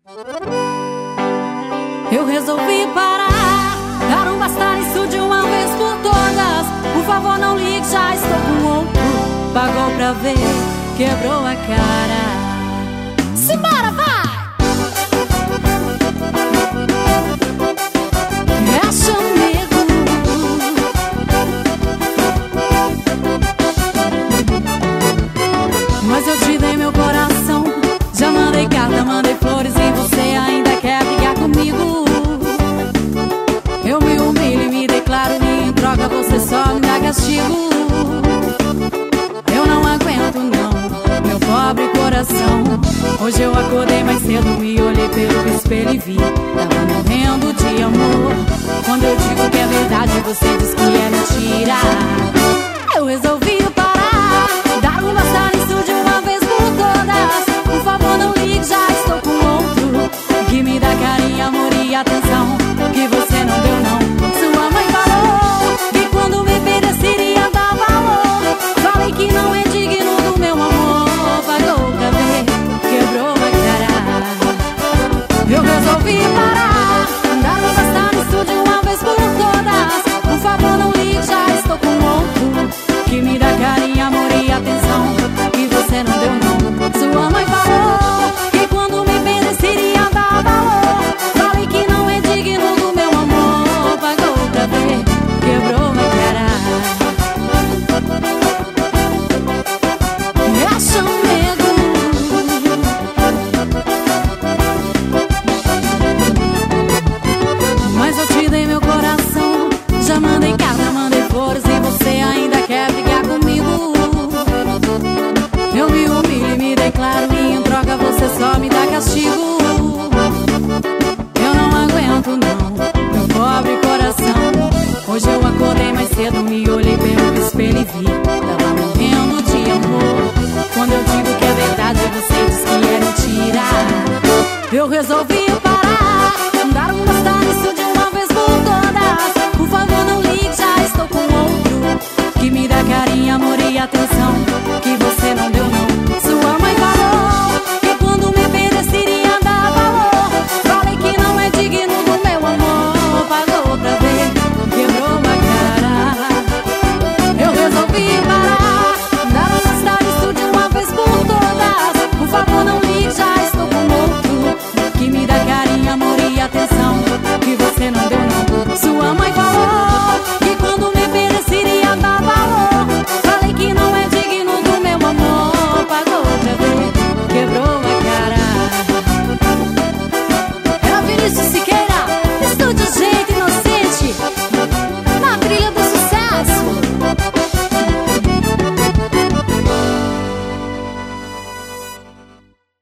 Eu resolvi parar, dar um basta nisso de uma vez por todas. Por favor não ligue, já estou com outro. Pagou pra ver, quebrou a cara. Simbora, vai! É chamego. Mas eu te dei meu coração, já mandei carta, mandei flores e você ainda quer brigar comigo. Eu me humilho e me declaro e em troca você só me dá castigo. Eu não aguento não, meu pobre coração. Hoje eu acordei mais cedo e olhei pelo espelho e vi, tava morrendo de amor. Quando eu digo que é verdade, você diz que é mentira. Eu resolvi parar, dar um basta nisso de uma vez por todas. Por favor não ligue, já estou com outro que me dá carinho, amor e atenção que você não deu não. Sua mãe falou que quando me pedisse iria dar valor. Falei que não é digno do meu amor. Pagou pra ver, quebrou a cara. Eu resolvi parar, dar um basta nisso de uma vez por todas. Por favor não ligue, já estou com outro que me dá carinho, amor e atenção que você não deu não. Sua mãe falou que quando me pedisse iria dar valor. Falei que não é digno do meu amor. Pagou pra ver, quebrou a cara. É chamego. Mas eu te dei meu coração, já mandei carta, mandei flores e você ainda quer brigar comigo. Eu me humilho e me declaro e em troca você só me dá castigo. Eu não aguento não, meu pobre coração. Hoje eu acordei mais cedo, me olhei pelo espelho e vi, tava morrendo de amor. Quando eu digo que é verdade, você diz que é mentira. Eu resolvi parar, dar um basta nisso de uma vez por todas. Por favor não ligue, já estou com outro que me dá carinho, amor e atenção que você não deu não. Sua mãe falou que quando me pedisse iria dar valor. Falei que não é digno do meu amor. Pagou pra ver, quebrou a cara. Eu resolvi parar, dar um basta nisso de uma vez por todas. Por favor não ligue, já estou com outro que me dá carinho, amor e atenção que você não deu não. Sua mãe falou que quando me pedisse iria dar valor. Falei que não é digno do meu amor. Pagou pra ver, quebrou a cara. É o Vinícius Siqueira.